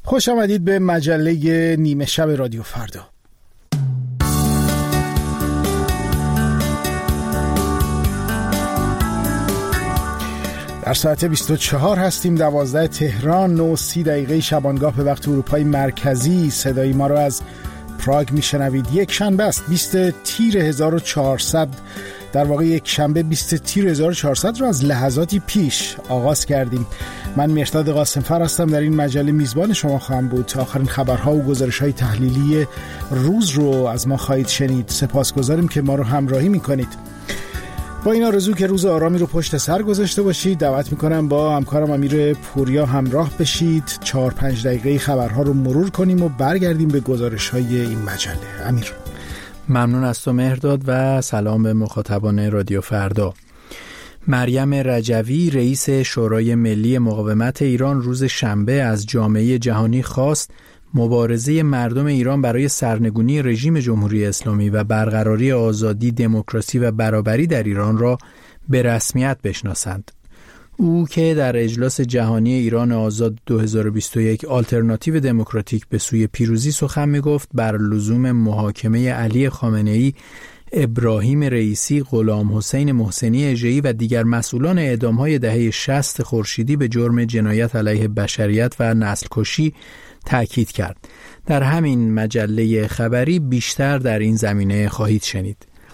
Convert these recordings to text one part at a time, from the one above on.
خوش آمدید به مجله نیمه شب رادیو فردا. در ساعت 24 هستیم، 12 تهران، 9:30 شبانگاه به وقت اروپای مرکزی. صدای ما را از پراگ میشنوید. یک شنبه است، 20 تیر 1400، در واقع یک شنبه 20 تیر 1400 رو از لحظاتی پیش آغاز کردیم. من مرداد قاسمفر هستم، در این مجله میزبان شما خواهم بود. آخرین خبرها و گزارش‌های تحلیلی روز رو از ما خواهید شنید. سپاسگزاریم که ما رو همراهی میکنید. با این آرزو که روز آرامی رو پشت سر گذاشته باشید، دعوت میکنم با همکارم امیر پوریا همراه بشید. 4-5 دقیقه خبرها رو مرور کنیم و برگردیم به گزارش‌های این مجله. امیر. ممنون از تو مهرداد و سلام به مخاطبان رادیو فردا. مریم رجوی رئیس شورای ملی مقاومت ایران روز شنبه از جامعه جهانی خواست مبارزه مردم ایران برای سرنگونی رژیم جمهوری اسلامی و برقراری آزادی، دموکراسی و برابری در ایران را به رسمیت بشناسند. او که در اجلاس جهانی ایران آزاد 2021 آلترناتیو دموکراتیک به سوی پیروزی سخن می‌گفت، بر لزوم محاکمه علی خامنه‌ای، ابراهیم رئیسی، غلام حسین محسنی اژه‌ای و دیگر مسئولان اعدام‌های دهه 60 خورشیدی به جرم جنایت علیه بشریت و نسل کشی تأکید کرد. در همین مجله خبری بیشتر در این زمینه خواهید شنید.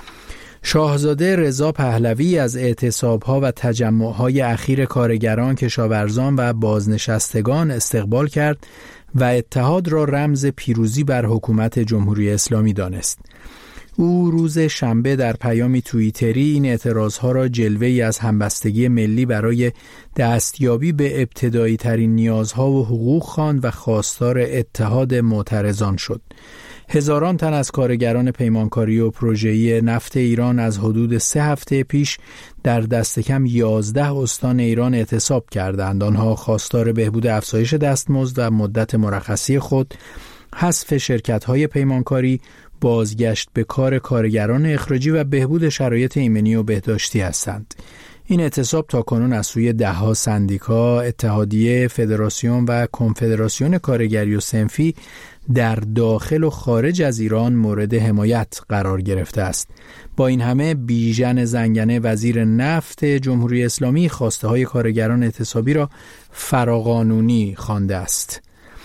شاهزاده رضا پهلوی از اعتصاب‌ها و تجمع‌های اخیر کارگران، کشاورزان و بازنشستگان استقبال کرد و اتحاد را رمز پیروزی بر حکومت جمهوری اسلامی دانست. او روز شنبه در پیامی توییتری این اعتراضها را جلوه‌ای از همبستگی ملی برای دستیابی به ابتدایی ترین نیازها و حقوق خواند و خواستار اتحاد معترضان شد. هزاران تن از کارگران پیمانکاری و پروژه‌ای نفت ایران از حدود 3 هفته پیش در دست کم 11 استان ایران اعتصاب کردند. آنها خواستار بهبود افزایش دستمزد و مدت مرخصی خود، حذف شرکت‌های پیمانکاری، بازگشت به کار کارگران اخراجی و بهبود شرایط ایمنی و بهداشتی هستند. این اعتصاب تاکنون از سوی ده‌ها سندیکا، اتحادیه، فدراسیون و کنفدراسیون کارگری و صنفی در داخل و خارج از ایران مورد حمایت قرار گرفته است. با این همه بیژن زنگنه وزیر نفت جمهوری اسلامی خواسته های کارگران اعتصابی را فراقانونی خوانده است.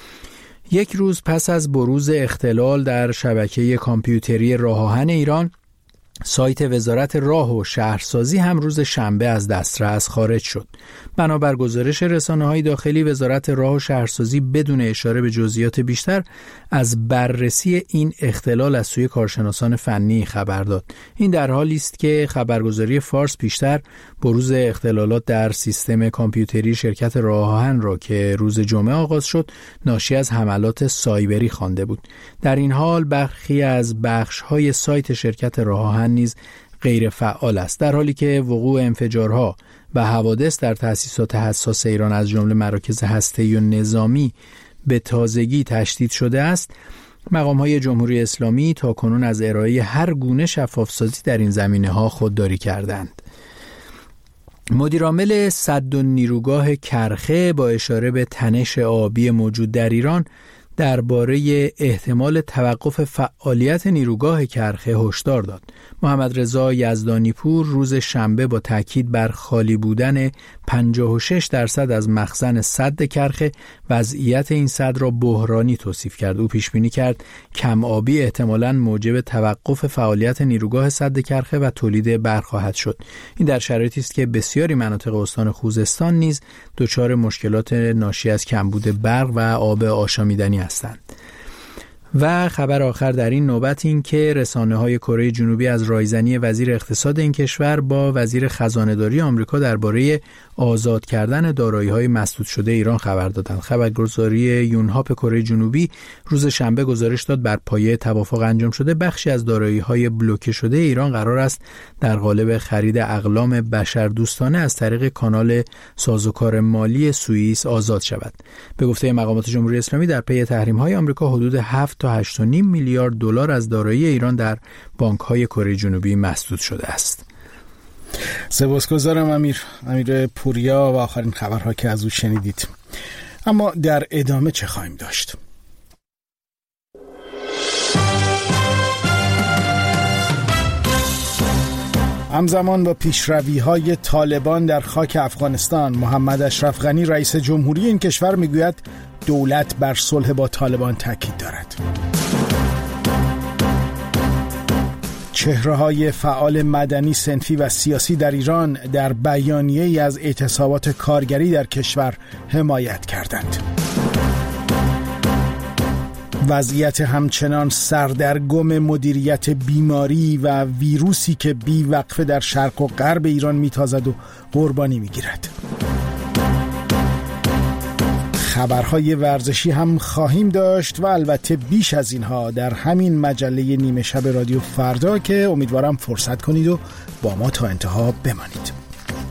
یک روز پس از بروز اختلال در شبکه کامپیوتری راه آهن ایران، سایت وزارت راه و شهرسازی هم روز شنبه از دسترس خارج شد. بنابر گزارش رسانه‌های داخلی، وزارت راه و شهرسازی بدون اشاره به جزئیات بیشتر از بررسی این اختلال از سوی کارشناسان فنی خبر داد. این در حالی است که خبرگزاری فارس پیشتر بروز اختلالات در سیستم کامپیوتری شرکت راه آهن را که روز جمعه آغاز شد ناشی از حملات سایبری خوانده بود. در این حال برخی از بخش‌های سایت شرکت راه آهن نیز غیر فعال است، در حالی که وقوع انفجارها و حوادث در تأسیسات حساس ایران از جمله مراکز هسته‌ای و نظامی به تازگی تشدید شده است. مقام‌های جمهوری اسلامی تاکنون از ارائه هر گونه شفافسازی در این زمینه‌ها خودداری کردند. مدیرعامل سد و نیروگاه کرخه با اشاره به تنش آبی موجود در ایران درباره احتمال توقف فعالیت نیروگاه کرخه هشدار داد. محمد رضا یزدانی پور روز شنبه با تاکید بر خالی بودن 56% از مخزن سد کرخه وضعیت این سد را بحرانی توصیف کرد. او پیش بینی کرد کم آبی احتمالاً موجب توقف فعالیت نیروگاه سد کرخه و تولید برق خواهد شد. این در شرایطی است که بسیاری مناطق استان خوزستان نیز دچار مشکلات ناشی از کمبود برق و آب آشامیدنی هستند. و خبر آخر در این نوبت این که رسانه‌های کره جنوبی از رایزنی وزیر اقتصاد این کشور با وزیر خزانه‌داری آمریکا درباره آزاد کردن دارایی‌های مسدود شده ایران خبر دادند. خبرگزاری یونهاپ کره جنوبی روز شنبه گزارش داد بر پایه توافق انجام شده بخشی از دارایی‌های بلوکه شده ایران قرار است در قالب خرید اقلام بشردوستانه از طریق کانال سازوکار مالی سوئیس آزاد شود. به گفته مقامات جمهوری اسلامی در پی تحریم‌های آمریکا حدود 7 تا 8.5 میلیارد دلار از دارایی ایران در بانک‌های کره جنوبی مسدود شده است. سپاسگزارم امیر پوریا و آخرین خبرها که از او شنیدید. اما در ادامه چه خواهیم داشت؟ همزمان با پیشروی‌های طالبان در خاک افغانستان، محمد اشرف غنی رئیس جمهوری این کشور میگوید دولت بر صلح با طالبان تاکید دارد. چهره‌های فعال مدنی، صنفی و سیاسی در ایران در بیانیه‌ای از اعتصابات کارگری در کشور حمایت کردند. وضعیت همچنان سردرگم مدیریت بیماری و ویروسی که بی وقفه در شرق و غرب ایران میتازد و قربانی میگیرد. خبرهای ورزشی هم خواهیم داشت و البته بیش از اینها در همین مجله نیمه شب رادیو فردا که امیدوارم فرصت کنید و با ما تا انتها بمانید.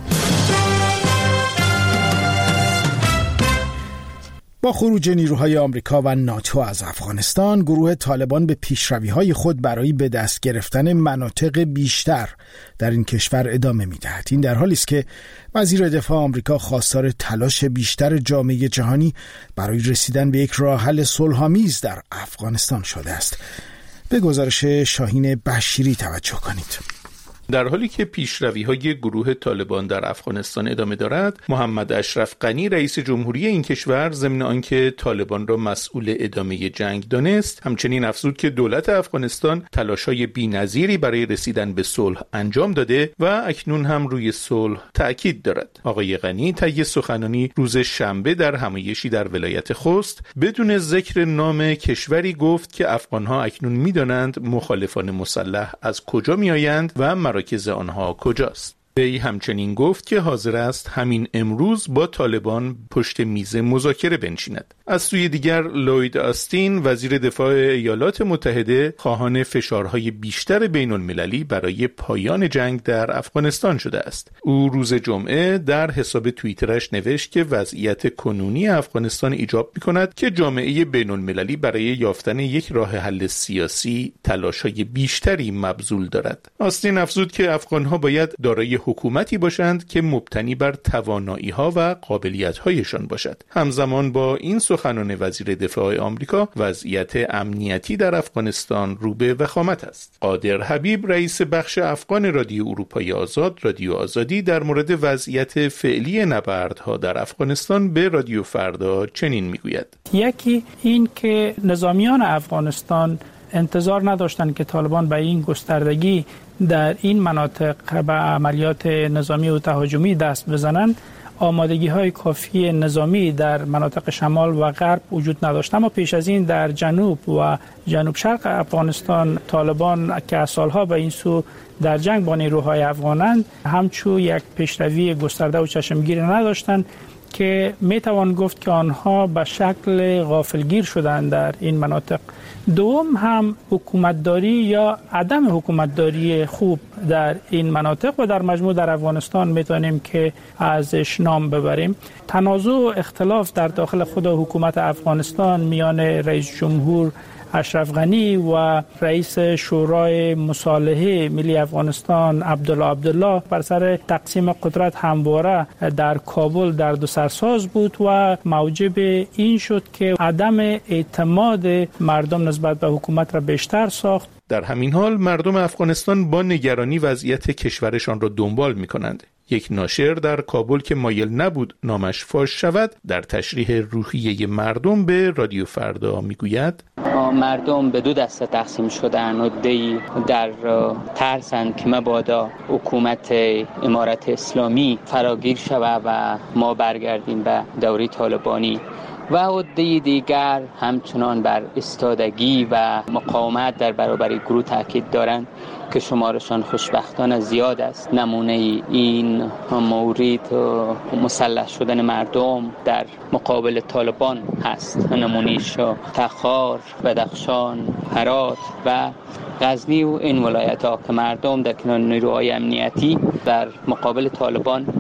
با خروج نیروهای آمریکا و ناتو از افغانستان، گروه طالبان به پیشروی‌های خود برای به دست گرفتن مناطق بیشتر در این کشور ادامه می‌دهد. این در حالی است که وزیر دفاع آمریکا خواستار تلاش بیشتر جامعه جهانی برای رسیدن به یک راه حل صلح‌آمیز در افغانستان شده است. به گزارش شاهین بشیری توجه کنید. در حالی که پیشروی‌های گروه طالبان در افغانستان ادامه دارد، محمد اشرف غنی رئیس جمهوری این کشور ضمن آنکه طالبان را مسئول ادامه جنگ دانست، همچنین افزود که دولت افغانستان تلاش‌های بی‌نظیری برای رسیدن به صلح انجام داده و اکنون هم روی صلح تأکید دارد. آقای غنی طی سخنرانی روز شنبه در همایشی در ولایت خوست بدون ذکر نام کشوری گفت که افغان‌ها اکنون می‌دانند مخالفان مسلح از کجا می‌آیند و مراکز آنها کجاست. وی همچنین گفت که حاضر است همین امروز با طالبان پشت میز مذاکره بنشیند. از سوی دیگر لوید آستین وزیر دفاع ایالات متحده خواهان فشارهای بیشتر بین المللی برای پایان جنگ در افغانستان شده است. او روز جمعه در حساب توییترش نوشت که وضعیت کنونی افغانستان ایجاب می‌کند که جامعه بین المللی برای یافتن یک راه حل سیاسی تلاش‌های بیشتری مبذول دارد. آستین افزود که افغان‌ها باید دارای حکومتی باشند که مبتنی بر توانایی‌ها و قابلیت‌هایشان باشد. همزمان با این سخنان وزیر دفاع آمریکا، وضعیت امنیتی در افغانستان رو به وخامت است. قادر حبیب رئیس بخش افغان رادیو اروپای آزاد، رادیو آزادی، در مورد وضعیت فعلی نبردها در افغانستان به رادیو فردا چنین میگوید: یکی این که نظامیان افغانستان انتظار نداشتند که طالبان به این گستردگی در این مناطق به عملیات نظامی و تهاجمی دست بزنند. آمادگی‌های کافی نظامی در مناطق شمال و غرب وجود نداشت. اما پیش از این در جنوب و جنوب شرق افغانستان طالبان که سالها به این سو در جنگ با نیروهای افغانند همچون یک پیشروی گسترده و چشمگیر نداشتند که میتوان گفت که آنها به شکل غافلگیر شدند در این مناطق. دوم هم حکومتداری یا عدم حکومتداری خوب در این مناطق و در مجموع در افغانستان میتونیم که ازش نام ببریم. تنازع و اختلاف در داخل خود حکومت افغانستان میان رئیس جمهور اشرف غنی و رئیس شورای مصالحه ملی افغانستان عبدالله بر سر تقسیم قدرت همواره در کابل در دو سرساز بود و موجب این شد که عدم اعتماد مردم نسبت به حکومت را بیشتر ساخت. در همین حال مردم افغانستان با نگرانی وضعیت کشورشان را دنبال می‌کنند. یک ناشر در کابل که مایل نبود نامش فاش شود، در تشریح روحیه مردم به رادیو فردا میگوید: مردم به دو دسته تقسیم شدن و در ترسند که مبادا حکومت امارت اسلامی فراگیر شود و ما برگردیم به دوره طالبانی، و عده دیگر همچنان بر ایستادگی و مقاومت در برابر گروه تاکید دارند که شمارشان خوشبختانه زیاد است. نمونه این مورد مسلح شدن مردم در مقابل طالبان هست. نمونهش تخار، بدخشان، هرات و غزنی و این ولایت‌ها که مردم در کنار نیروهای امنیتی در مقابل طالبان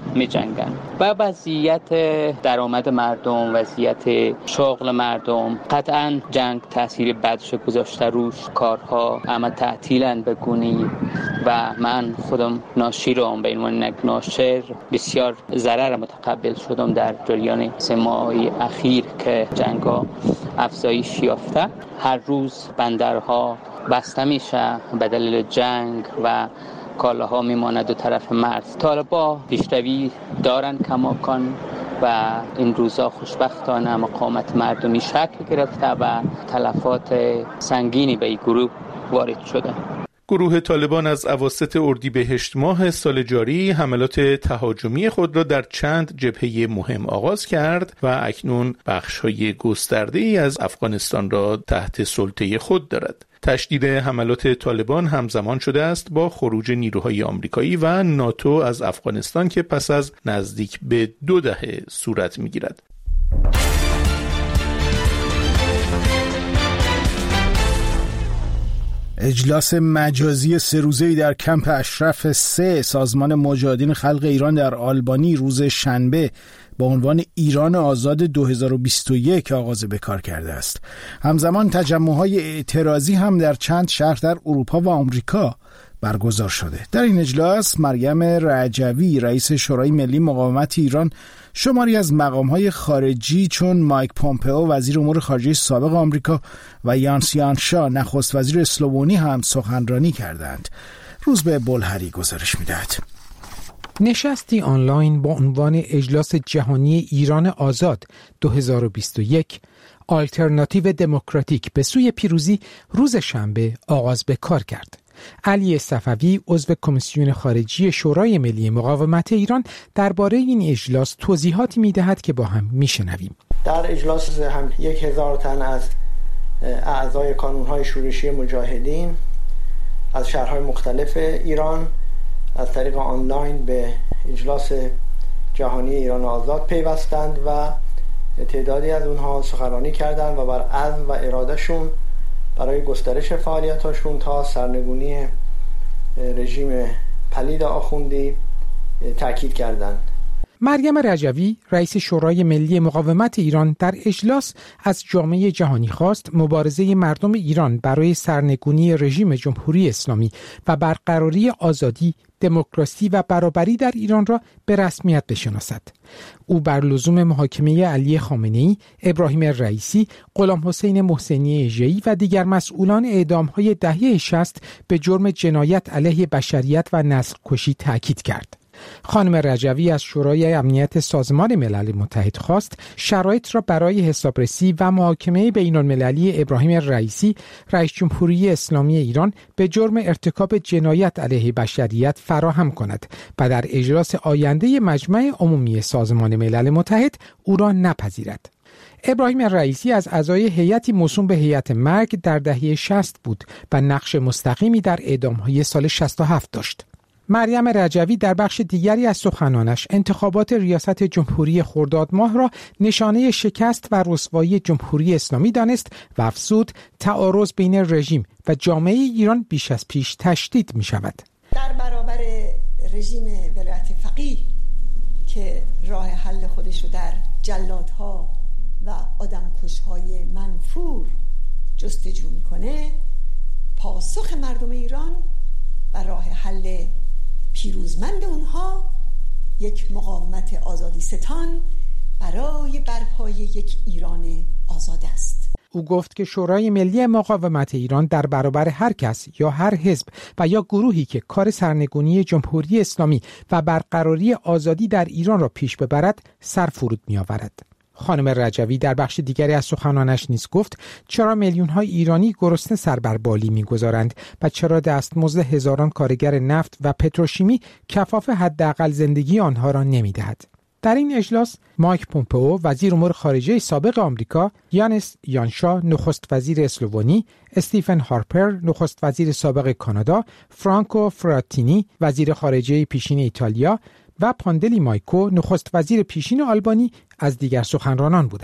می‌جنگند. و وضعیت درآمد مردم، وضعیت شغل مردم، قطعاً جنگ تاثیر بدش گذاشته روش. کارها همه تعطیلن به گونی و من خودم ناشیرم، به عنوان یک ناشر بسیار ضرر متقبل شدم در جریان 3 ماه اخیر که جنگ‌ها افزایش یافته. هر روز بندرها بسته میشه به دلیل جنگ و کالاها میماند دو طرف مرز. طالبا پیشروی دارن کماکان و این روزا خوشبختانه مقاومت مردمی شکل گرفته و تلفات سنگینی به این گروه وارد شده. گروه طالبان از اواسط اردیبهشت ماه سال جاری حملات تهاجمی خود را در چند جبهه مهم آغاز کرد و اکنون بخش‌های گسترده‌ای از افغانستان را تحت سلطه خود دارد. تشدید حملات طالبان همزمان شده است با خروج نیروهای آمریکایی و ناتو از افغانستان که پس از نزدیک به 2 دهه صورت می‌گیرد. اجلاس مجازی 3 روزه‌ای در کمپ اشرف 3 سازمان مجاهدین خلق ایران در آلبانی روز شنبه با عنوان ایران آزاد 2021 آغاز به کار کرده است. همزمان تجمع‌های اعتراضی هم در چند شهر در اروپا و آمریکا برگزار شده. در این اجلاس مریم رجوی رئیس شورای ملی مقاومت ایران، شماری از مقام‌های خارجی چون مایک پومپئو وزیر امور خارجه سابق آمریکا و یانس یانشا نخست وزیر اسلوونی هم سخنرانی کردند. روزبه بلهری گزارش می‌دهد. نشستی آنلاین با عنوان اجلاس جهانی ایران آزاد 2021 آلترناتیو دموکراتیک به سوی پیروزی روز شنبه آغاز به کار کرد. علی صفوی عضو کمیسیون خارجی شورای ملی مقاومت ایران درباره این اجلاس توضیحاتی می‌دهد که با هم می‌شنویم. در اجلاس هم 1000 تن از اعضای کانون‌های شورشی مجاهدین از شهرهای مختلف ایران از طریق آنلاین به اجلاس جهانی ایران آزاد پیوستند و تعدادی از اونها سخنرانی کردند و بر عزم و ارادهشون برای گسترش فعالیتاشون تا سرنگونی رژیم پلید آخوندی تاکید کردند. مریم رجوی رئیس شورای ملی مقاومت ایران در اجلاس از جامعه جهانی خواست مبارزه مردم ایران برای سرنگونی رژیم جمهوری اسلامی و برقراری آزادی، دموکراسی و برابری در ایران را به رسمیت بشناسد. او بر لزوم محاکمه علی خامنه‌ای، ابراهیم رئیسی، غلام حسین محسنی اژه‌ای و دیگر مسئولان اعدام‌های دهه 60 به جرم جنایت علیه بشریت و نسل‌کشی تاکید کرد. خانم رجوی از شورای امنیت سازمان ملل متحد خواست شرایط را برای حسابرسی و محاکمه بین‌المللی ابراهیم رئیسی، رئیس جمهوری اسلامی ایران به جرم ارتکاب جنایت علیه بشریت فراهم کند و در اجلاس آینده مجمع عمومی سازمان ملل متحد او را نپذیرد. ابراهیم رئیسی از اعضای هیئتی موسوم به هیئت مرگ در دهه 60 بود و نقش مستقیمی در اعدام‌های سال 67 داشت. مریم رجوی در بخش دیگری از سخنانش انتخابات ریاست جمهوری خرداد ماه را نشانه شکست و رسوایی جمهوری اسلامی دانست و افزود تعارض بین رژیم و جامعه ایران بیش از پیش تشدید می شود. در برابر رژیم ولایت فقیه که راه حل خودش رو در جلادها و آدمکش‌های منفور جستجو میکنه، پاسخ مردم ایران و راه حل پیروزمند اونها یک مقاومت آزادی ستان برای برپای یک ایران آزاد است. او گفت که شورای ملی مقاومت ایران در برابر هر کس یا هر حزب و یا گروهی که کار سرنگونی جمهوری اسلامی و برقراری آزادی در ایران را پیش ببرد سر فرود می آورد. خانم رجوی در بخش دیگری از سخنانش نیز گفت چرا میلیون‌های ایرانی گرسنه سر بر بالی می‌گذارند و چرا دستمزد هزاران کارگر نفت و پتروشیمی کفاف حداقل زندگی آنها را نمی‌دهد. در این اجلاس مایک پومپئو وزیر امور خارجه سابق آمریکا، یانس یانشا نخست وزیر اسلوونی، استیفن هارپر نخست وزیر سابق کانادا، فرانکو فراتینی وزیر خارجه پیشین ایتالیا و پاندلی مایکو نخست وزیر پیشین آلبانی از دیگر سخنرانان بودند.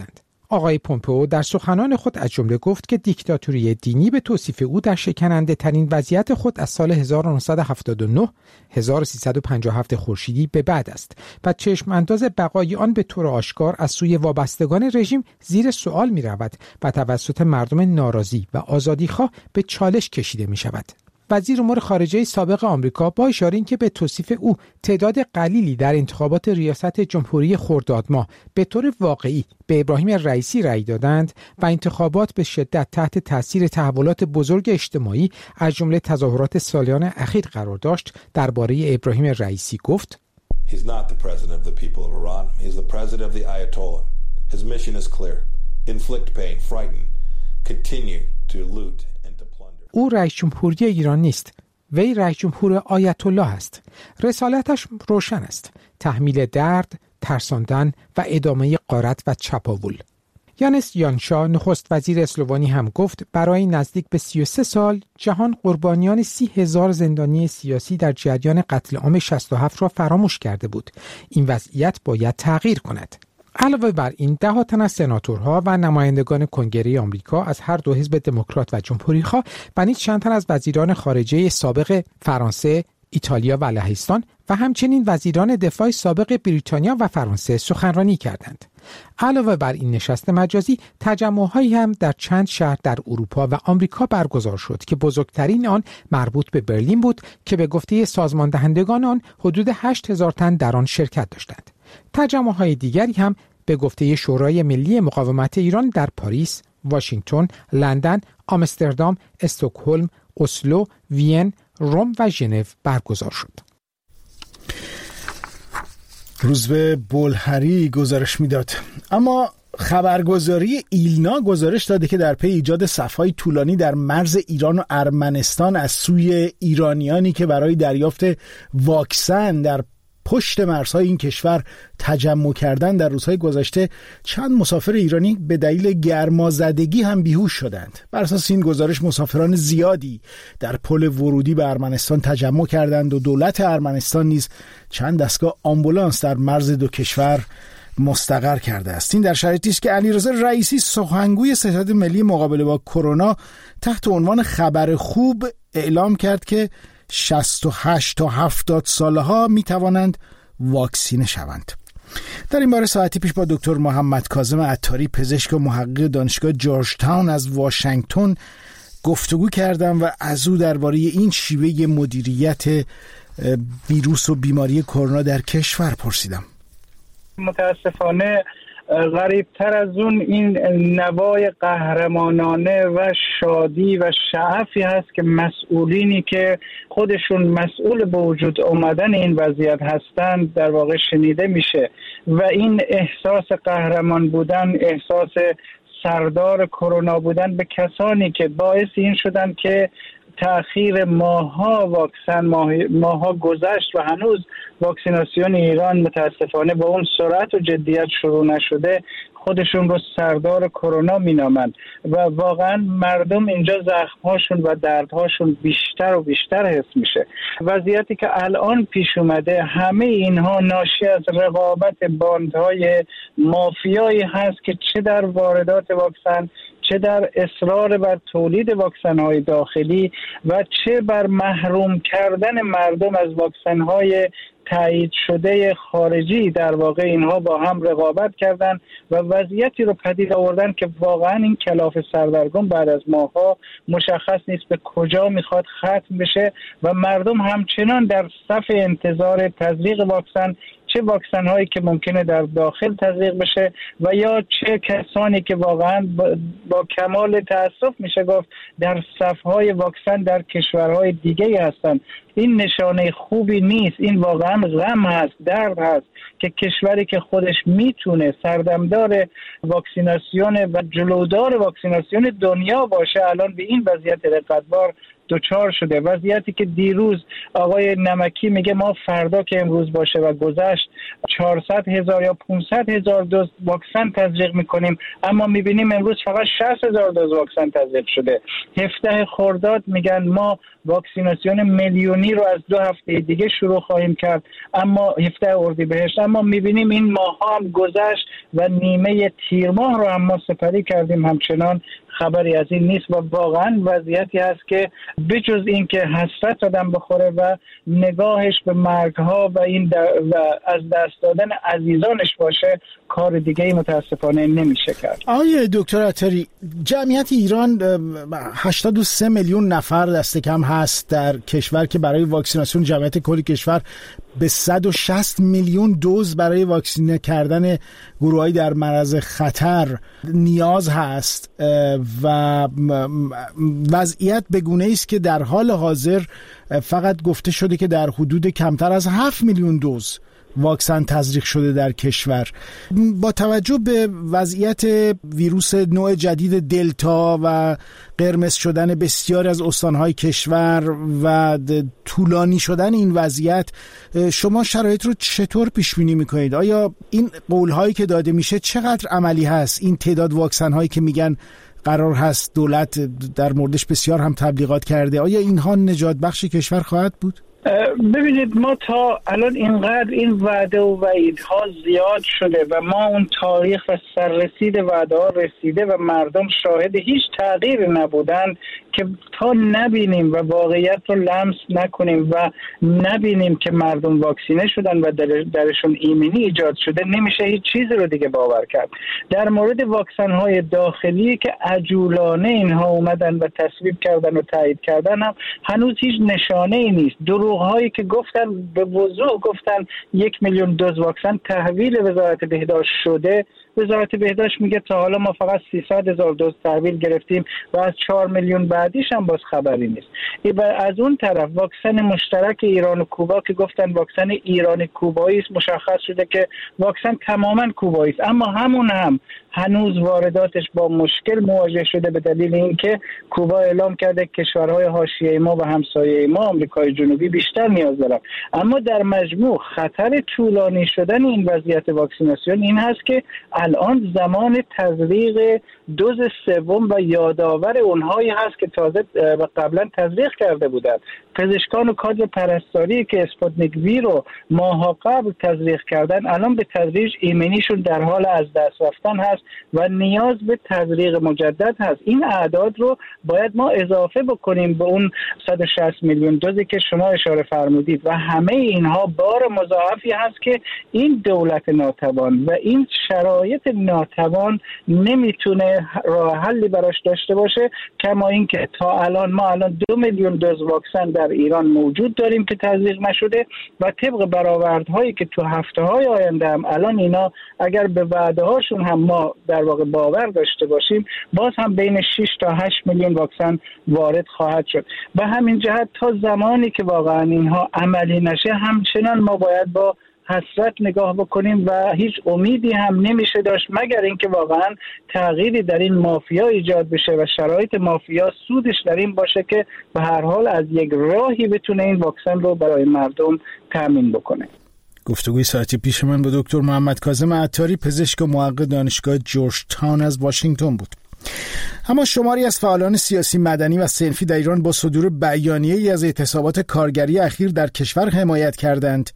آقای پومپئو در سخنان خود از جمله گفت که دیکتاتوری دینی به توصیف او در شکننده ترین وضعیت خود از سال 1979 1357 خورشیدی به بعد است و چشم انداز بقای آن به طور آشکار از سوی وابستگان رژیم زیر سوال می رود و توسط مردم ناراضی و آزادیخواه به چالش کشیده می شود. وزیر امور خارجه سابق آمریکا با اشاره اینکه به توصیف او تعداد قلیلی در انتخابات ریاست جمهوری خرداد ماه به طور واقعی به ابراهیم رئیسی رأی دادند و انتخابات به شدت تحت تاثیر تحولات بزرگ اجتماعی از جمله تظاهرات سالیان اخیر قرار داشت، درباره ابراهیم رئیسی گفت: He's not the president of the people of Iran. He's the president of the Ayatollah. His mission is clear. Inflict pain, frighten, continue to loot. او رئیس جمهوری ایران نیست. وی رئیس جمهور آیت الله است. رسالتش روشن است: تحمیل درد، ترساندن و ادامه غارت و چپاول. یانس یانشا نخست وزیر اسلوونی هم گفت برای نزدیک به 33 سال جهان قربانیان 30,000 زندانی سیاسی در جریان قتل عام 67 را فراموش کرده بود. این وضعیت باید تغییر کند. علاوه بر این، ده‌ها تن از سناتورها و نمایندگان کنگره آمریکا از هر دو حزب دموکرات و جمهوری‌خواه و نیز چند تن از وزیران خارجه سابق فرانسه، ایتالیا و لهستان و همچنین وزیران دفاع سابق بریتانیا و فرانسه سخنرانی کردند. علاوه بر این نشست مجازی، تجمع‌هایی هم در چند شهر در اروپا و آمریکا برگزار شد که بزرگترین آن مربوط به برلین بود که به گفته سازمان دهندگان آن حدود 8,000 تن در آن شرکت داشتند. تجمع‌های دیگری هم به گفته شورای ملی مقاومت ایران در پاریس، واشنگتن، لندن، آمستردام، استکهلم، اسلو، وین، روم و ژنو برگزار شد. روزبه بلحری گزارش میداد. اما خبرگزاری ایلنا گزارش داده که در پی ایجاد صف‌های طولانی در مرز ایران و ارمنستان از سوی ایرانیانی که برای دریافت واکسن در پشت مرزهای این کشور تجمع کردن، در روزهای گذشته چند مسافر ایرانی به دلیل گرمازدگی هم بیهوش شدند. بر اساس این گزارش مسافران زیادی در پل ورودی به ارمنستان تجمع کردند و دولت ارمنستان نیز چند دستگاه آمبولانس در مرز دو کشور مستقر کرده است. این در شرایطی است که علیرضا رئیسی سخنگوی ستاد ملی مقابله با کرونا تحت عنوان خبر خوب اعلام کرد که 68 تا 70 ساله ها می توانند واکسینه شوند. در این باره ساعتی پیش با دکتر محمد کاظم عطاری، پزشک و محقق دانشگاه جورج تاون از واشنگتن گفتگو کردم و از او درباره این شیوه مدیریت ویروس و بیماری کرونا در کشور پرسیدم. متاسفانه غریبتر از اون این نوای قهرمانانه و شادی و شعفی هست که مسئولینی که خودشون مسئول به وجود آمدن این وضعیت هستند در واقع شنیده میشه و این احساس قهرمان بودن، احساس سردار کرونا بودن به کسانی که باعث این شدن که تأخیر ماها واکسن ماها گذشت و هنوز واکسیناسیون ایران متاسفانه با اون سرعت و جدیت شروع نشده، خودشون رو سردار کرونا مینامند و واقعا مردم اینجا زخم‌هاشون و دردهاشون بیشتر و بیشتر حس میشه. وضعیتی که الان پیش اومده همه اینها ناشی از رقابت باندهای مافیایی هست که چه در واردات واکسن، چه در اصرار بر تولید واکسن‌های داخلی و چه بر محروم کردن مردم از واکسن‌های تایید شده خارجی. در واقع اینها با هم رقابت کردن و وضعیتی رو پدید آوردن که واقعا این کلاف سردرگم بعد از ماها مشخص نیست به کجا میخواد ختم بشه و مردم همچنان در صف انتظار تزریق واکسن، چه واکسن هایی که ممکنه در داخل تزریق بشه و یا چه کسانی که واقعا با کمال تأسف میشه گفت در صفهای واکسن در کشورهای دیگه هستن. این نشانه خوبی نیست. این واقعا غم هست، درد هست که کشوری که خودش میتونه سردمدار واکسیناسیون و جلودار واکسیناسیون دنیا باشه الان به این وضعیت رقتبار دچار شده. وضعیتی که دیروز آقای نمکی میگه ما فردا که امروز باشه و گذشت 400,000 یا 500,000 دوز واکسن تزریق میکنیم، اما میبینیم امروز فقط 60,000 دوز واکسن تزریق شده. 17 خرداد میگن ما واکسیناسیون میلیونی رو از 2 هفته دیگه شروع خواهیم کرد، اما 17 اردیبهشت، اما میبینیم این ماه هم گذشت و نیمه تیر ماه رو هم ما سپری کردیم، همچنان خبری از این نیست و واقعا وضعیتی هست که بجز این که حسرت آدم بخوره و نگاهش به مرگ‌ها و این و از دست دادن عزیزانش باشه، کار دیگه ای متاسفانه نمیشه کرد. آقای دکتر عطاری، جمعیت ایران 83 میلیون نفر دست کم هست در کشور که برای واکسیناسیون جمعیت کل کشور به 160 میلیون دوز برای واکسینه کردن گروهایی در معرض خطر نیاز هست و وضعیت به گونه‌ای است که در حال حاضر فقط گفته شده که در حدود کمتر از 7 میلیون دوز واکسن تزریق شده در کشور. با توجه به وضعیت ویروس نوع جدید دلتا و قرمز شدن بسیار از استانهای کشور و طولانی شدن این وضعیت، شما شرایط رو چطور پیش بینی میکنید؟ آیا این قولهایی که داده میشه چقدر عملی هست؟ این تعداد واکسن هایی که میگن قرار هست دولت در موردش بسیار هم تبلیغات کرده، آیا اینها نجات بخش کشور خواهد بود؟ ببینید، ما تا الان اینقدر این وعده و وعیدها زیاد شده و ما اون تاریخ و سررسید وعده ها رسیده و مردم شاهد هیچ تغییر نبودن که تا نبینیم و واقعیت رو لمس نکنیم و نبینیم که مردم واکسینه شدن و درشون ایمنی ایجاد شده، نمیشه هیچ چیزی رو دیگه باور کرد. در مورد واکسن های داخلی که عجولانه اینها اومدن و تصویب کردن و تایید کردن هم هنوز هیچ نشانه ای نیست. دروغ هایی که گفتن، به وضوح گفتن 1 میلیون دوز واکسن تحویل وزارت بهداشت شده. وزارت بهداشت میگه تا حالا ما فقط 300,000 دوز تحویل گرفتیم و از 4 میلیون بعدیش هم باز خبری نیست. و از اون طرف واکسن مشترک ایران و کوبا که گفتن واکسن ایرانی کوبایی است، مشخص شده که واکسن تماما کوبایی است، اما همون هم هنوز وارداتش با مشکل مواجه شده به دلیل اینکه کوبا اعلام کرده کشورهای حاشیه ما و همسایه ما آمریکای جنوبی بیشتر نیاز دارن. اما در مجموع خطر طولانی شدن این وضعیت واکسیناسیون این هست که الان زمان تزریق دوز سوم و یادآور اونهایی هست که تازه و قبلا تزریق کرده بودند. پزشکان و کادر پرستاری که اسپوتنیک وی رو ماها قبل تزریق کردن الان به تدریج ایمنیشون در حال از دست رفتن هست و نیاز به تزریق مجدد هست. این اعداد رو باید ما اضافه بکنیم به اون 160 میلیون دوزی که شما اشاره فرمودید و همه اینها بار مضاعفی هست که این دولت ناتوان و این شرایط ناتوان نمیتونه راه حلی براش داشته باشه، کما اینکه تا الان ما 2 میلیون دوز واکسن در ایران موجود داریم که تزریق نشده و طبق برآوردهایی که تو هفته‌های آینده هم الان اینا اگر به وعده هاشون هم ما در واقع باور داشته باشیم، باز هم بین 6 تا 8 میلیون واکسن وارد خواهد شد. به همین جهت تا زمانی که واقعا اینها عملی نشه همچنان ما باید با حسرت نگاه بکنیم و هیچ امیدی هم نمیشه داشت مگر اینکه واقعا تغییری در این مافیا ایجاد بشه و شرایط مافیا سودش در این باشه که به هر حال از یک راهی بتونه این واکسن رو برای مردم تامین بکنه. گفتگوی ساعتی پیش من با دکتر محمد کاظم عطاری، پزشک و محقق دانشگاه جورج تاون از واشنگتن بود. اما شماری از فعالان سیاسی، مدنی و صنفی در ایران با صدور بیانیه‌ای از اعتصابات کارگری اخیر در کشور حمایت کردند.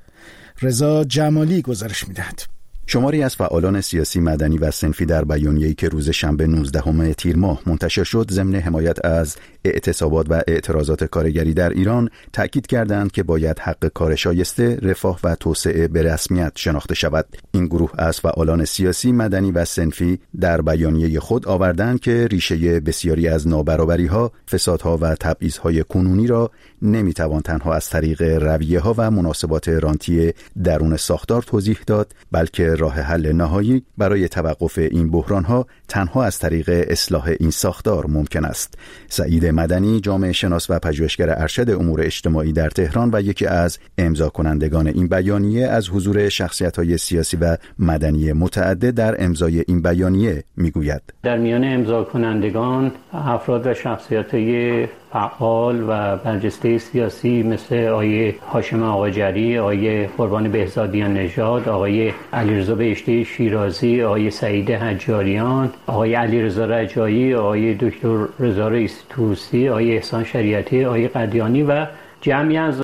رضا جمالی گزارش می‌دهد. شماری از فعالان سیاسی، مدنی و صنفی در بیانیه‌ای که روز شنبه 19 تیر ماه منتشر شد ضمن حمایت از اعتصابات و اعتراضات کارگری در ایران تأکید کردند که باید حق کار شایسته، رفاه و توسعه به رسمیت شناخته شود. این گروه از فعالان سیاسی، مدنی و صنفی در بیانیه خود آوردند که ریشه بسیاری از نابرابری‌ها، فسادها و تبعیض‌های کنونی را نمی‌توان تنها از طریق رویه‌ها و مناسبات رانتی درون ساختار توضیح داد، بلکه راه حل نهایی برای توقف این بحران‌ها تنها از طریق اصلاح این ساختار ممکن است. سعید مدنی، جامعه شناس و پژوهشگر ارشد امور اجتماعی در تهران و یکی از امضا کنندگان این بیانیه، از حضور شخصیت‌های سیاسی و مدنی متعدد در امضای این بیانیه میگوید. در میان امضا کنندگان افراد و شخصیت‌های فعال و برجسته سیاسی مثل آقای هاشم آقاجری، آقای قربان بهزادیان نژاد، آقای علیرضا بهشتی شیرازی، آقای سعید حجاریان، آقای علیرضا رجایی، آقای دکتر رضا رئیس طوسی، آقای احسان شریعتی، آقای قدیانی و جمعی از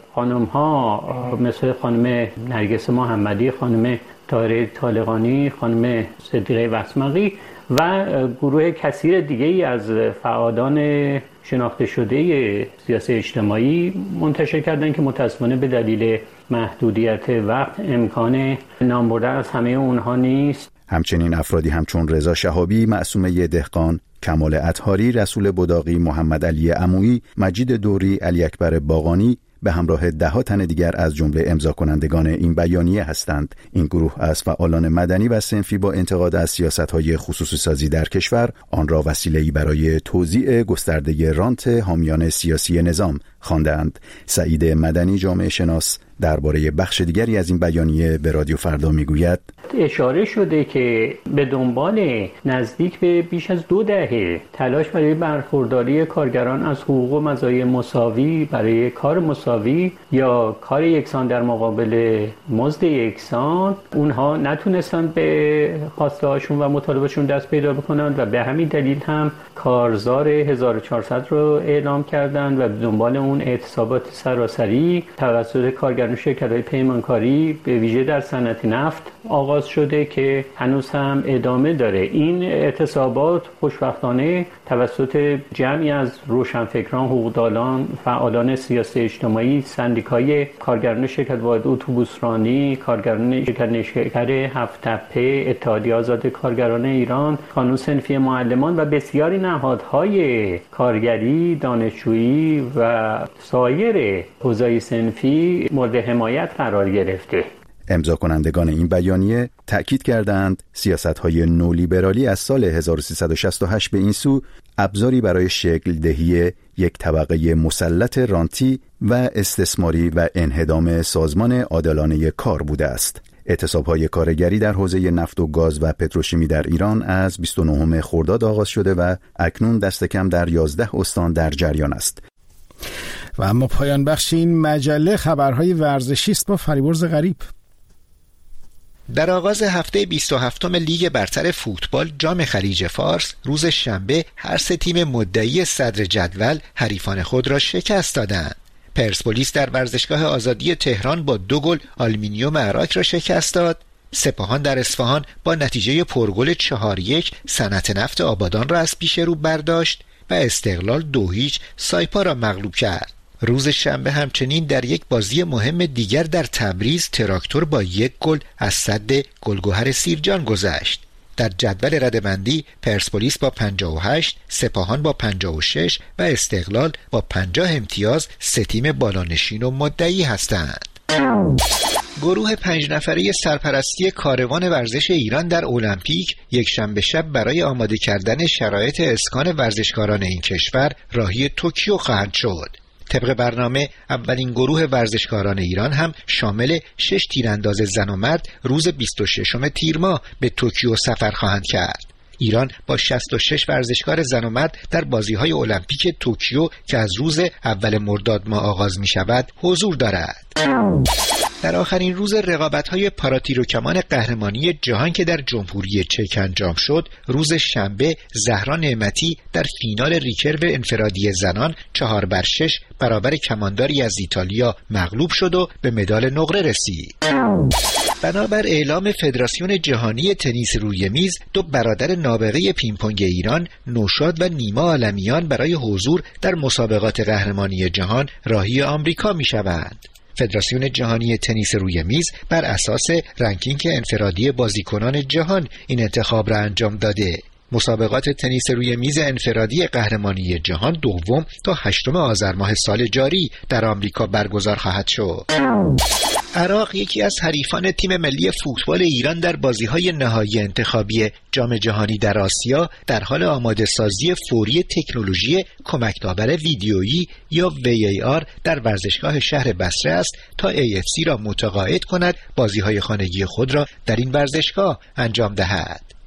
خانم‌ها مثل خانم نرگس محمدی، خانم طاهره طالقانی، خانم صدیقه وسمقی و گروه کثیر دیگه‌ای از فعالان شناخته شده سیاسی اجتماعی منتشر کردن که متأسفانه به دلیل محدودیت وقت امکان نام بردن از همه اونها نیست. همچنین افرادی همچون رضا شهابی، معصومه دهقان، کمال اطهاری، رسول بداقی، محمد علی عمویی، مجید دوری، علی اکبر باقانی به همراه ده‌ها تن دیگر از جمله امضا کنندگان این بیانیه هستند. این گروه از فعالان مدنی و صنفی با انتقاد از سیاست‌های خصوصی سازی در کشور آن را وسیله‌ای برای توزیع گسترده رانت حامیان سیاسی نظام خواندند. سعید مدنی، جامعه شناس، درباره بخش دیگری از این بیانیه به رادیو فردا میگوید: اشاره شده که به دنبال نزدیک به بیش از 2 دهه تلاش برای برخورداری کارگران از حقوق و مزایای مساوی برای کار مساوی یا کار یکسان در مقابل مزد یکسان، اونها نتونستن به خواسته هاشون و مطالبهشون دست پیدا بکنن و به همین دلیل هم کارزار 1400 رو اعلام کردن و به دنبال اون اعتصابات سراسری توسط کارگران شرکت‌های پیمانکاری به ویژه در صنعت نفت آغاز شده که هنوز هم ادامه داره. این اعتصابات خوشبختانه توسط جمعی از روشنفکران، حقوقدانان، فعالان سیاسی اجتماعی، سندیکای کارگران شرکت واحد اتوبوسرانی، کارگران شرکت نشکر هفت تپه، اتحادیه آزاد کارگران ایران، قانون صنفی معلمان و بسیاری نهادهای کارگری، دانشجویی و سایر حوزه‌های صنفی مورد حمایت قرار گرفته. امضا کنندگان این بیانیه تأکید کردند سیاست‌های نولیبرالی از سال 1368 به این سو ابزاری برای شکل دهی یک طبقه مسلط رانتی و استثماری و انهدام سازمان عادلانه کار بوده است. اعتصاب‌های کارگری در حوزه نفت و گاز و پتروشیمی در ایران از 29 خرداد آغاز شده و اکنون دست کم در 11 استان در جریان است. و اما پایان بخش این مجله خبرهای ورزشی است با فریبرز غریب. در آغاز هفته 27م لیگ برتر فوتبال جام خلیج فارس روز شنبه هر سه تیم مدعی صدر جدول حریفان خود را شکست دادند. پرسپولیس در ورزشگاه آزادی تهران با 2 گل آلومینیوم عراق را شکست داد. سپاهان در اصفهان با نتیجه پرگل 4-1 صنعت نفت آبادان را از پیش رو برداشت و استقلال 2-0 سایپا را مغلوب کرد. روز شنبه همچنین در یک بازی مهم دیگر در تبریز تراکتور با 1 گل از سد گلگهر سیرجان گذشت. در جدول رده‌بندی پرسپولیس با 58، سپاهان با 56 و استقلال با 50 امتیاز 3 تیم بالانشین و مدعی هستند. گروه 5 نفره سرپرستی کاروان ورزش ایران در المپیک یک شنبه شب برای آماده کردن شرایط اسکان ورزشکاران این کشور راهی توکیو خواهند شد. طبق برنامه اولین گروه ورزشکاران ایران هم شامل 6 تیرانداز زن و مرد روز 26 تیر ماه به توکیو سفر خواهند کرد. ایران با 66 ورزشکار زن و مرد در بازی‌های المپیک توکیو که از روز اول مرداد ماه آغاز می‌شود حضور دارد. در آخرین روز رقابت‌های پاراتیروکمان قهرمانی جهان که در جمهوری چک انجام شد، روز شنبه زهرا نعمتی در فینال ریکرو انفرادی زنان 4-6 برابر کمانداری از ایتالیا مغلوب شد و به مدال نقره رسید. بنابر اعلام فدراسیون جهانی تنیس روی میز، 2 برادر نابغه پینگ-پونگ ایران، نوشاد و نیما عالمیان برای حضور در مسابقات قهرمانی جهان راهی آمریکا می‌شوند. فدراسیون جهانی تنیس روی میز بر اساس رنکینگ انفرادی بازیکنان جهان این انتخاب را انجام داده. مسابقات تنیس روی میز انفرادی قهرمانی جهان 2 تا 8 آذر ماه سال جاری در آمریکا برگزار خواهد شد. عراق یکی از حریفان تیم ملی فوتبال ایران در بازی‌های نهایی انتخابی جام جهانی در آسیا در حال آماده سازی فوری تکنولوژی کمک‌داور ویدیویی یا VAR در ورزشگاه شهر بصره است تا AFC را متقاعد کند بازی‌های خانگی خود را در این ورزشگاه انجام دهد.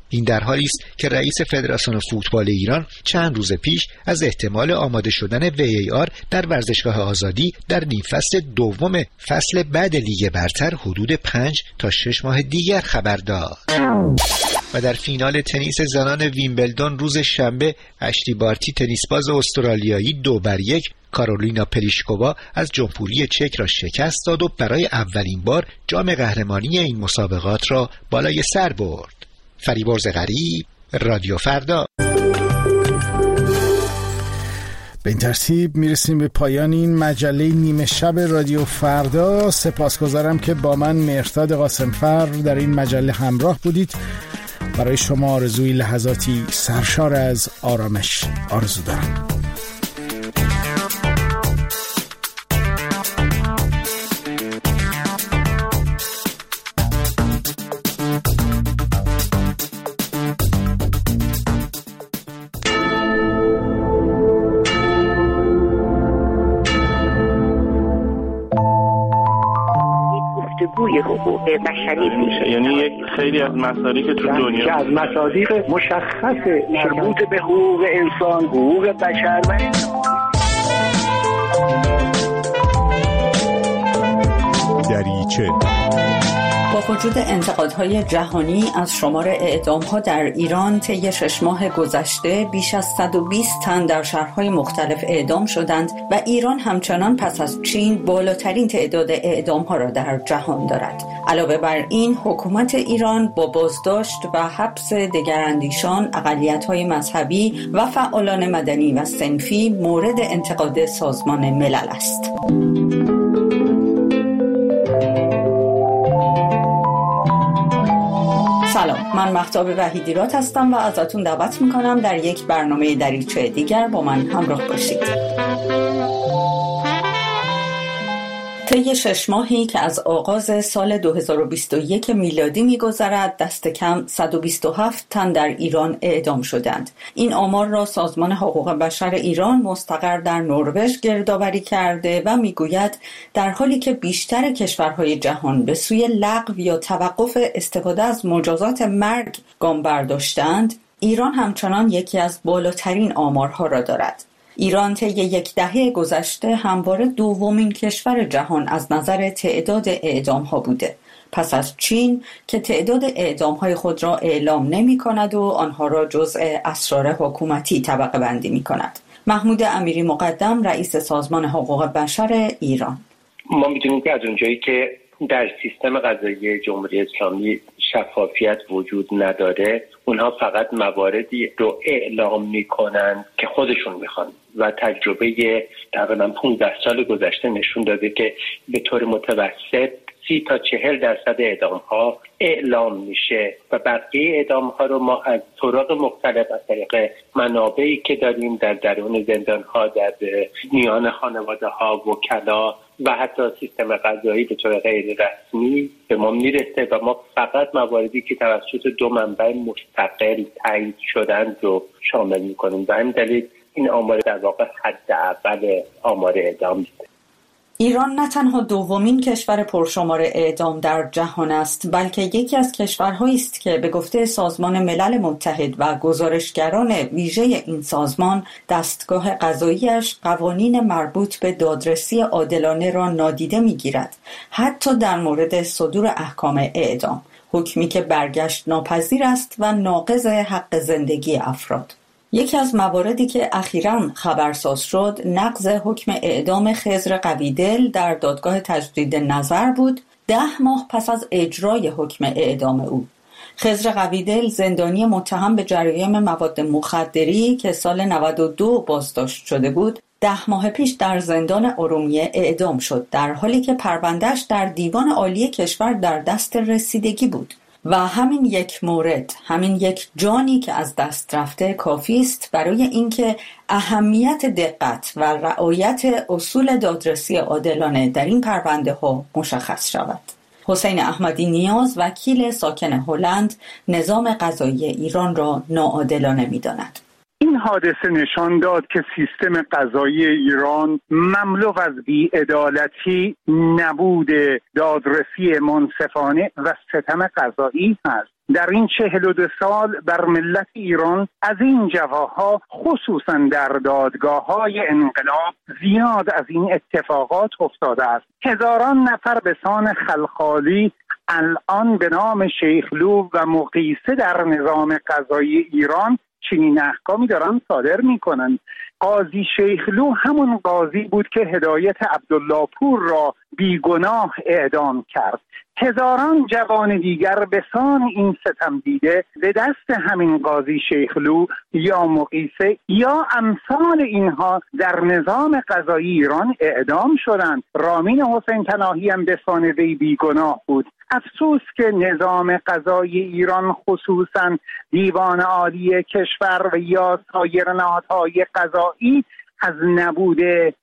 این در حالی است که رئیس فدراسیون فوتبال ایران چند روز پیش از احتمال آماده شدن VAR در ورزشگاه آزادی در نیم فصل دوم فصل بعد لیگ برتر حدود 5 تا 6 ماه دیگر خبر داد. و در فینال تنیس زنان ویمبلدون روز شنبه اشلی بارتی تنیسباز استرالیایی 2-1 کارولینا پلیشکووا از جمهوری چک را شکست داد و برای اولین بار جام قهرمانی این مسابقات را بالای سر برد. فریبرز غریب، رادیو فردا. به این ترتیب میرسیم به پایان این مجله نیمه شب رادیو فردا. سپاسگزارم که با من مهرداد قاسمفر در این مجله همراه بودید. برای شما آرزوی لحظاتی سرشار از آرامش آرزو دارم. حقوق بشری میشه، یعنی یک خیلی از مصادیق تو دنیا که از مصادیق مشخص مربوط به حقوق انسان، حقوق بشر و دریچه. با وجود انتقادهای جهانی از شمار اعدام‌ها در ایران طی 6 ماه گذشته بیش از 120 تن در شهرهای مختلف اعدام شدند و ایران همچنان پس از چین بالاترین تعداد اعدام‌ها را در جهان دارد. علاوه بر این، حکومت ایران با بازداشت و حبس دگراندیشان، اقلیت‌های مذهبی و فعالان مدنی و صنفی مورد انتقاد سازمان ملل است. سلام، من مهتاب وحیدیرات هستم و ازتون دعوت میکنم در یک برنامه دریچه دیگر با من همراه باشید. طی 6 ماهی که از آغاز سال 2021 میلادی می‌گذرد، دست کم 127 تن در ایران اعدام شدند. این آمار را سازمان حقوق بشر ایران مستقر در نروژ گردآوری کرده و میگوید در حالی که بیشتر کشورهای جهان به سوی لغو یا توقف استفاده از مجازات مرگ گام برداشتند، ایران همچنان یکی از بالاترین آمارها را دارد. ایران طی 10 دهه گذشته همواره دومین کشور جهان از نظر تعداد اعدام‌ها بوده، پس از چین که تعداد اعدام‌های خود را اعلام نمی‌کند و آنها را جزء اسرار حکومتی طبقه بندی می‌کند. محمود امیری مقدم، رئیس سازمان حقوق بشر ایران: ما می‌دونیم که از اونجایی که در سیستم قضایی جمهوری اسلامی شفافیت وجود نداره، اونها فقط مواردی رو اعلام میکنن که خودشون میخوان و تجربه تقریبا 15 سال گذشته نشون داده که به طور متوسط 30 تا 40% اعدام ها اعلام میشه و بقیه اعدام ها رو ما از طرق مختلف، از طریق منابعی که داریم در درون زندان ها، در میان خانواده ها، وکلا و حتی سیستم قضایی به طور غیر رسمی به ما میرسه و ما فقط مواردی که توسط 2 منبع مستقل تایید شدن رو شامل میکنیم و همین دلیل این آمار در واقع حداقل آمار اعدام است. ایران نه تنها دومین کشور پرشمار اعدام در جهان است، بلکه یکی از کشورهایی است که به گفته سازمان ملل متحد و گزارشگران ویژه این سازمان، دستگاه قضاییش قوانین مربوط به دادرسی عادلانه را نادیده می‌گیرد، حتی در مورد صدور احکام اعدام، حکمی که برگشت ناپذیر است و ناقض حق زندگی افراد. یکی از مواردی که اخیراً خبرساز شد، نقض حکم اعدام خضر قویدل در دادگاه تجدید نظر بود 10 ماه پس از اجرای حکم اعدام او. خضر قویدل زندانی متهم به جرایم مواد مخدری که سال 92 بازداشت شده بود، 10 ماه پیش در زندان ارومیه اعدام شد، در حالی که پروندهش در دیوان عالی کشور در دست رسیدگی بود. و همین یک مورد، همین یک جانی که از دست رفته کافی است برای اینکه اهمیت دقت و رعایت اصول دادرسی عادلانه در این پرونده ها مشخص شود. حسین احمدی نیاز، وکیل ساکن هلند، نظام قضایی ایران را ناعادلانه می‌داند. این حادثه نشان داد که سیستم قضایی ایران مملو از بی‌عدالتی، نبود دادرسی منصفانه و ستم قضایی هست. در این 42 سال بر ملت ایران از این جواها خصوصا در دادگاه‌های انقلاب زیاد از این اتفاقات افتاده است. هزاران نفر به سان خلخالی الان به نام شیخلو و مقیسه در نظام قضایی ایران چنین احکامی دارن صادر میکنن. قاضی شیخلو همون قاضی بود که هدایت عبدالله پور را بیگناه اعدام کرد. هزاران جوان دیگر به سان این ستم دیده به دست همین قاضی شیخلو یا مقیسه یا امثال اینها در نظام قضایی ایران اعدام شدند. رامین حسین پناهی هم به سان وی بیگناه بود. افسوس که نظام قضایی ایران خصوصا دیوان عالی کشور و یا سایر نهادهای قضایی از نبود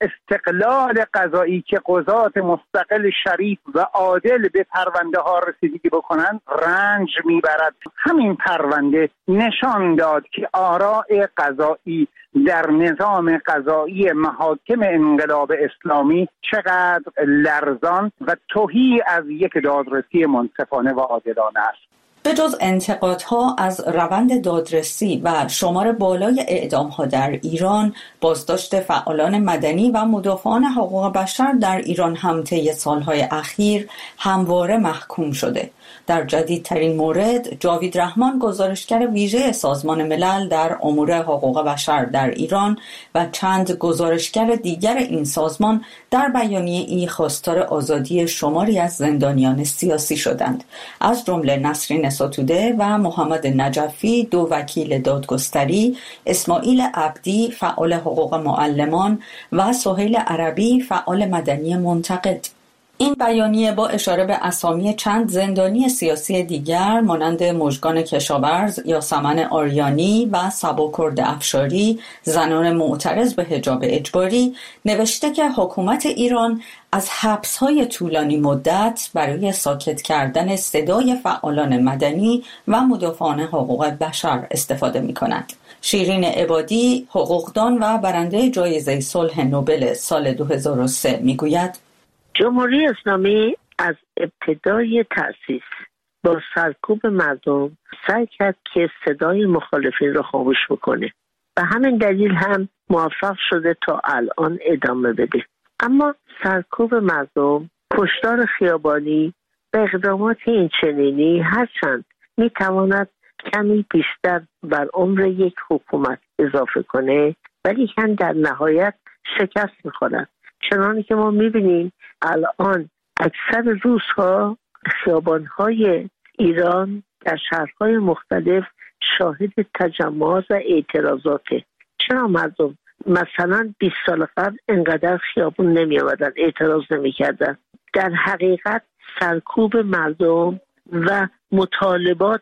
استقلال قضایی که قضات مستقل شریف و عادل به پرونده ها رسیدگی بکنند رنج میبرد. همین پرونده نشان داد که آراء قضایی در نظام قضایی محاکم انقلاب اسلامی چقدر لرزان و تهی از یک دادرسی منصفانه و عادلانه است. به جز انتقادها از روند دادرسی و شمار بالای اعدام‌ها در ایران، بازداشت فعالان مدنی و مدافعان حقوق بشر در ایران هم طی سالهای اخیر همواره محکوم شده. در جدیدترین مورد، جاوید رحمان، گزارشگر ویژه سازمان ملل در امور حقوق بشر در ایران و چند گزارشگر دیگر این سازمان در بیانیه‌ای خواستار آزادی شماری از زندانیان سیاسی شدند. از جمله نسرین ستوده و محمد نجفی، دو وکیل دادگستری، اسماعیل عبدی، فعال حقوق معلمان و سهیل عربی، فعال مدنی منتقد. این بیانیه با اشاره به اسامی چند زندانی سیاسی دیگر مانند مژگان کشاورز، یاسمن آریانی و سباکرد افشاری، زنان معترض به حجاب اجباری، نوشته که حکومت ایران از حبس‌های طولانی مدت برای ساکت کردن صدای فعالان مدنی و مدافعان حقوق بشر استفاده می‌کند. شیرین عبادی، حقوقدان و برنده جایزه صلح نوبل سال 2003 می‌گوید جمهوری اسلامی از ابتدای تأسیس با سرکوب مردم سعی کرد که صدای مخالفین را خاموش بکنه و همین دلیل هم موفق شده تا الان ادامه بده. اما سرکوب مردم، کشتار خیابانی و اقدامات این چنینی هرچند میتواند کمی بیشتر بر عمر یک حکومت اضافه کنه ولی هم در نهایت شکست میخورد. چنانه که ما میبینیم الان اکثر روزها خیابانهای ایران در شهرهای مختلف شاهد تجمعات و اعتراضاته. چرا مردم مثلا 20 سال قبل انقدر خیابون نمی آمدن، اعتراض نمی کردن؟ در حقیقت سرکوب مردم و مطالبات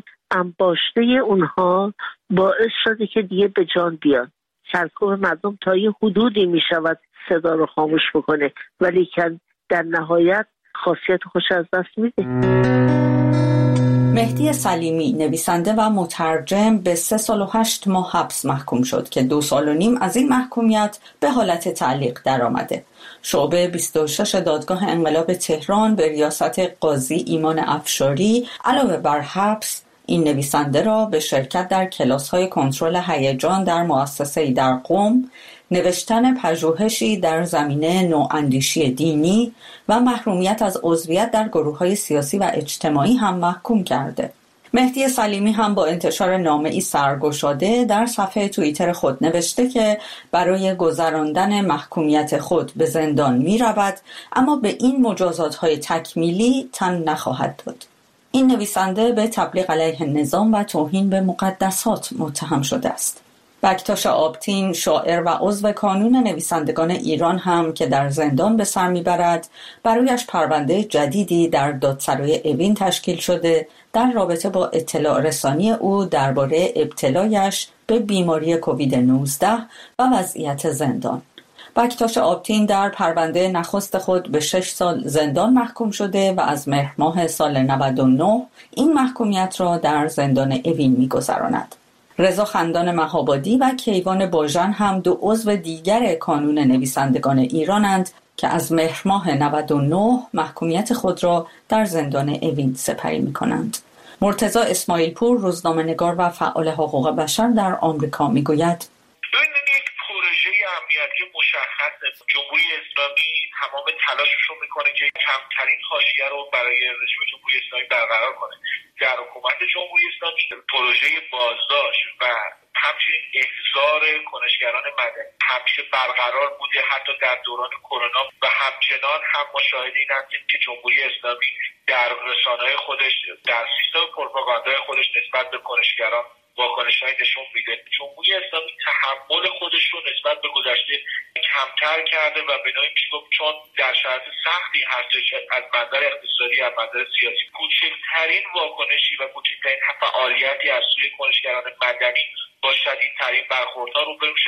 انباشته اونها باعث شده که دیگه به جان بیان. سرکوب مردم تا یه حدودی می شود صدا رو خاموش بکنه ولی که در نهایت خاصیت خوش از دست میده. مهدی سلیمی، نویسنده و مترجم، به 3 سال و 8 ماه حبس محکوم شد که 2.5 سال از این محکومیت به حالت تعلیق درآمده. شعبه 26 دادگاه انقلاب تهران به ریاست قاضی ایمان افشاری علاوه بر حبس این نویسنده را به شرکت در کلاس‌های کنترل هیجان در مؤسسه‌ای در قم، نوشتن پژوهشی در زمینه نواندیشی دینی و محرومیت از عضویت در گروه‌های سیاسی و اجتماعی هم محکوم کرده. مهدی سلیمی هم با انتشار نامه‌ای سرگشاده در صفحه توییتر خود نوشته که برای گذراندن محکومیت خود به زندان می‌رود، اما به این مجازات‌های تکمیلی تن نخواهد داد. این نویسنده به تبلیغ علیه نظام و توهین به مقدسات متهم شده است. بکتاش آبتین، شاعر و عضو کانون نویسندگان ایران هم که در زندان به سر میبرد، برایش پرونده جدیدی در دادسرای اوین تشکیل شده در رابطه با اطلاع رسانی او درباره ابتلایش به بیماری کووید 19 و وضعیت زندان. بکتاش آبتین در پرونده نخست خود به 6 سال زندان محکوم شده و از مهر ماه سال 99 این محکومیت را در زندان اوین می‌گذراند. رضا خندان مهابادی و کیوان باژن هم 2 عضو دیگر کانون نویسندگان ایرانند که از مهر ماه 99 محکومیت خود را در زندان اوین سپری می‌کنند. مرتضی اسماعیل پور، روزنامه‌نگار و فعال حقوق بشر در آمریکا میگوید یک پروژه امنیتی مشخص جمهوری اسلامی تمام تلاشش رو میکنه که کمترین حاشیه رو برای رژیم جمهوری اسلامی برقرار کنه. در حکومت جمهوری اسلامی پروژه بازداشت و همچنین احضار کنشگران مدنی همیشه برقرار بوده، حتی در دوران کرونا، و همچنان هم ما شاهد این هستیم که جمهوری اسلامی در رسانه‌های خودش، در سیستم پروپاگاندای خودش نسبت به کنشگران واکنش‌هایی نشون میده. جمهوری اسلامی تحمل خودش رو نسبت به گذشته کمتر کرده و به نوعی میشه گفت چون در شرایط سختی هستش از منظر اقتصادی، از منظر سیاسی، کوچکترین واکنشی و کوچکترین فعالیتی از سوی کنشگران مدنی با شدیدترین برخوردها روبرو میشه.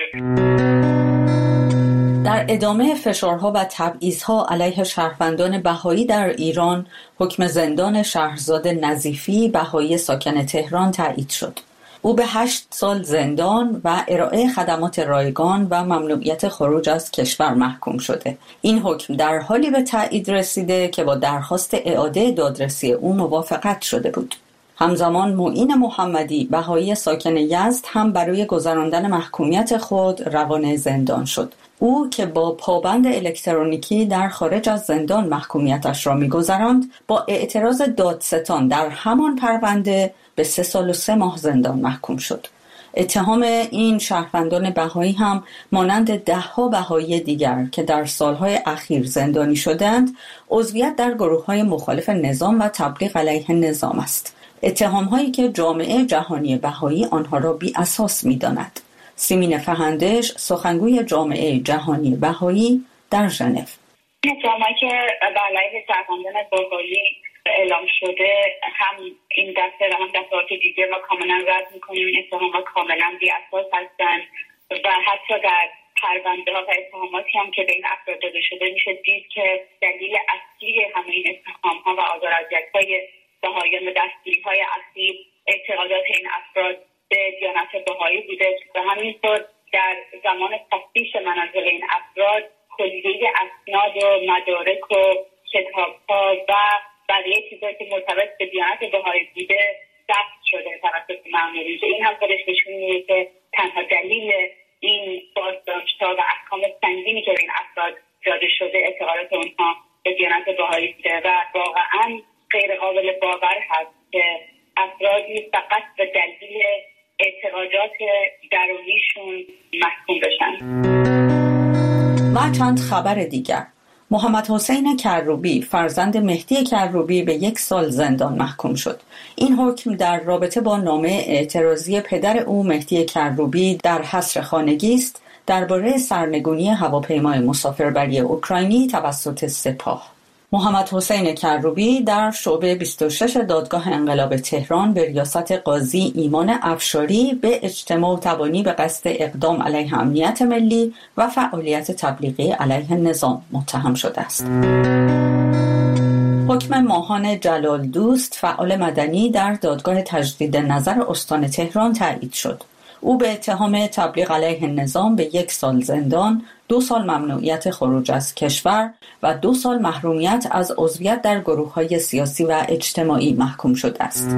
در ادامه فشارها و تبعیض‌ها علیه شهروندان بهایی در ایران، حکم زندان شهرزاد نظیفی بهایی ساکن تهران تایید شد. او به 8 سال زندان و ارائه خدمات رایگان و ممنوعیت خروج از کشور محکوم شده. این حکم در حالی به تایید رسیده که با درخواست اعاده دادرسی او موافقت شده بود. همزمان معین محمدی بهایی ساکن یزد هم برای گذراندن محکومیت خود روانه زندان شد. او که با پابند الکترونیکی در خارج از زندان محکومیتش را می‌گذراند، با اعتراض دادستان در همان پرونده به 3 سال و 3 ماه زندان محکوم شد. اتهام این شهروندان بهایی هم مانند 10 بهایی دیگر که در سالهای اخیر زندانی شدند، عضویت در گروه‌های مخالف نظام و تبلیغ علیه نظام است. اتهام‌هایی که جامعه جهانی بهایی آنها را بی اساس می‌داند. سیمین فهندش، سخنگوی جامعه جهانی بهایی در ژنو: اتهامی که علیه شهروندان بهایی اعلام شده هم این دفعه و هم دفعات دیگه ما کاملا رد می‌کنیم. این اتهامات کاملا بی اساس هستند و حتی در پرونده‌ها و اتهاماتی هم که به این افراد داده شده میشه دید که دلیل اصلی همه این اتهام‌ها و آزار و اذیت‌های بهاییان و دستگیری‌های اصلی اعتقادات این افراد به دیانت بهایی بوده و همینطور در زمان تفتیش منازل این افراد کلیه اسناد و مدارک و کتاب‌ها و بقیه چیزایی که مرتبط به دیانت بهایی بوده ضبط شده توسط مأمورین. این هم خودش نشون میده که تنها دلیل این بازداشت‌ها و احکام سنگینی که به این افراد داده شده اعتقادات اونها به دیانت بهایی بوده و واقعاً غیر قابل باور هست که افرادی فقط به دلیل اعتقادات درونیشون محکوم بشن. و چند خبر دیگر: محمد حسین کروبی فرزند مهدی کروبی به 1 سال زندان محکوم شد. این حکم در رابطه با نامه اعتراضی پدر او مهدی کروبی در حصر خانگی است درباره سرنگونی هواپیمای مسافربری اوکراینی توسط سپاه. محمد حسین کروبی در شعبه 26 دادگاه انقلاب تهران به ریاست قاضی ایمان افشاری به اجتماع و تبانی به قصد اقدام علیه امنیت ملی و فعالیت تبلیغی علیه نظام متهم شده است. حکم ماهان جلال دوست فعال مدنی در دادگاه تجدید نظر استان تهران تایید شد. او به اتهام تبلیغ علیه نظام به 1 سال زندان، 2 سال ممنوعیت خروج از کشور و 2 سال محرومیت از عضویت در گروه‌های سیاسی و اجتماعی محکوم شده است.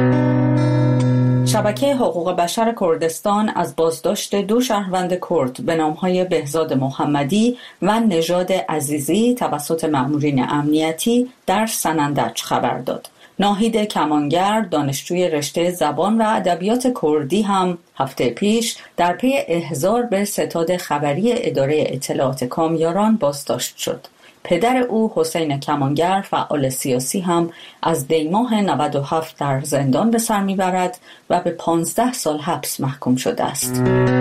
شبکه حقوق بشر کردستان از بازداشت 2 شهروند کرد به نام‌های بهزاد محمدی و نژاد عزیزی توسط مأمورین امنیتی در سنندج خبر داد. ناهید کمانگر، دانشجوی رشته زبان و ادبیات کردی، هم هفته پیش در پی احضار به ستاد خبری اداره اطلاعات کامیاران بازداشت شد. پدر او حسین کمانگر، فعال سیاسی، هم از دیماه 97 در زندان به سر میبرد و به 15 سال حبس محکوم شده است.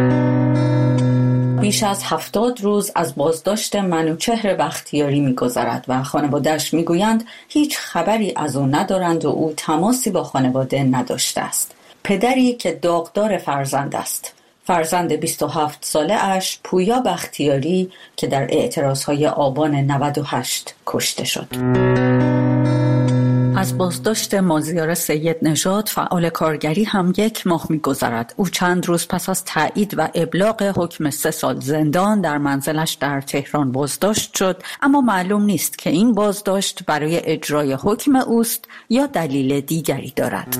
بیش از 70 روز از بازداشت منوچهر بختیاری می‌گذرد و خانواده‌اش می‌گویند هیچ خبری از او ندارند و او تماسی با خانواده نداشته است. پدری که داغدار فرزند است. فرزند 27 ساله اش پویا بختیاری که در اعتراضهای آبان 98 کشته شد. از بازداشت مازیار سید نژاد فعال کارگری هم 1 ماه می‌گذرد. او چند روز پس از تایید و ابلاغ حکم 3 سال زندان در منزلش در تهران بازداشت شد، اما معلوم نیست که این بازداشت برای اجرای حکم اوست یا دلیل دیگری دارد.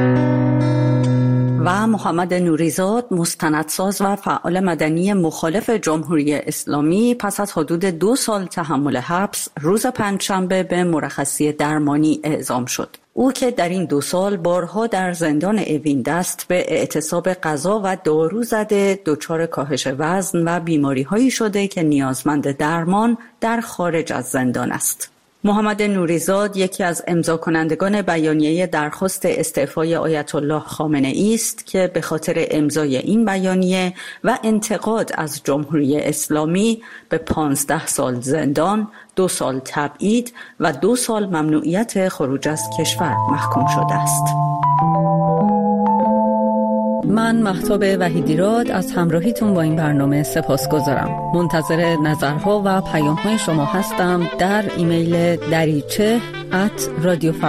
و محمد نوریزاد، مستندساز و فعال مدنی مخالف جمهوری اسلامی، پس از حدود 2 سال تحمل حبس روز پنجشنبه به مرخصی درمانی اعزام شد. او که در این 2 سال بارها در زندان اوین دست به اعتصاب غذا و دارو زده، دچار کاهش وزن و بیماری‌هایی شده که نیازمند درمان در خارج از زندان است. محمد نوریزاد یکی از امضا کنندگان بیانیه درخواست استعفای آیت الله خامنه‌ای است که به خاطر امضای این بیانیه و انتقاد از جمهوری اسلامی به 15 سال زندان، 2 سال تبعید و 2 سال ممنوعیت خروج از کشور محکوم شده است. من مهتاب وحیدیراد از همراهیتون با این برنامه سپاسگزارم. منتظر نظرها و پیام‌های شما هستم در ایمیل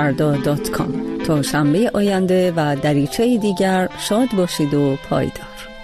dariche@radiofarda.com. تا شنبه آینده و دریچه دیگر شاد باشید و پایدار.